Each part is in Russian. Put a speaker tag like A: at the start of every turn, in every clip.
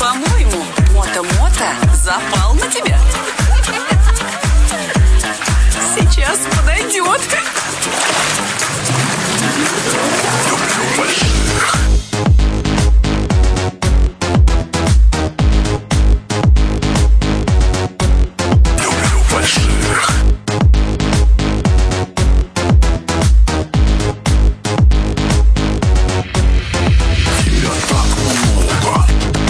A: По-моему, мото-мото запал на тебя. Сейчас подойдет.
B: Люблю больших. Люблю больших. Тебя так много.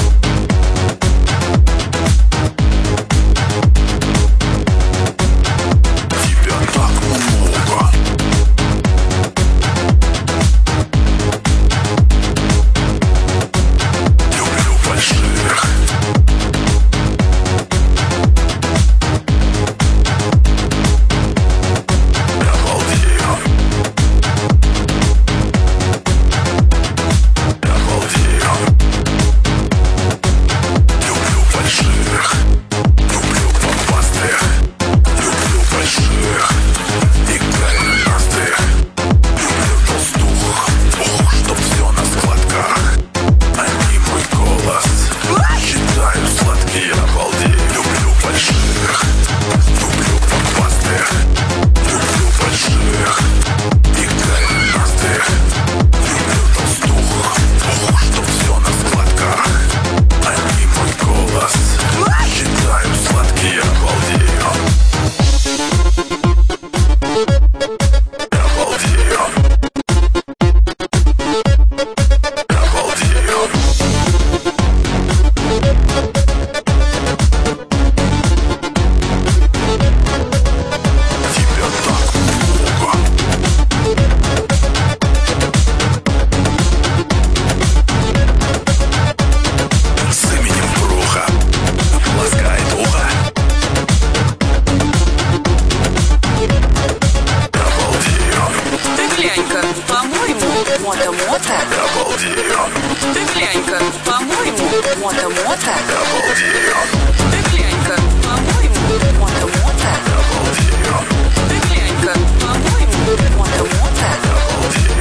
B: Тебя так много. Люблю больших. Я балдею. Я балдею. Люблю больших. Люблю попастых. Люблю больших и голенастых. Люблю толстух. Ох, чтоб все на складках. Они мой голос считаю сладкие. Обалдею. Люблю больших. Люблю попастых. Люблю больших и голенастых. Люблю толстух. Ох, чтоб все на складках. Они мой голос считаю сладкие. Обалдею. Я балдею. Я балдею. Тебя так много. С именем Бруха ласкает ухо. Я балдею.
A: Ты глянь-ка, по-моему, мото-мото.
B: Я балдею.
A: Ты глянь-ка, по-моему, мото-мото.
B: Я балдею.
A: Ты глянь-ка, по-моему, мото-мото.
B: Я балдею.
A: Ты глянь-ка, по-моему, мото-мото.
B: Я балдею.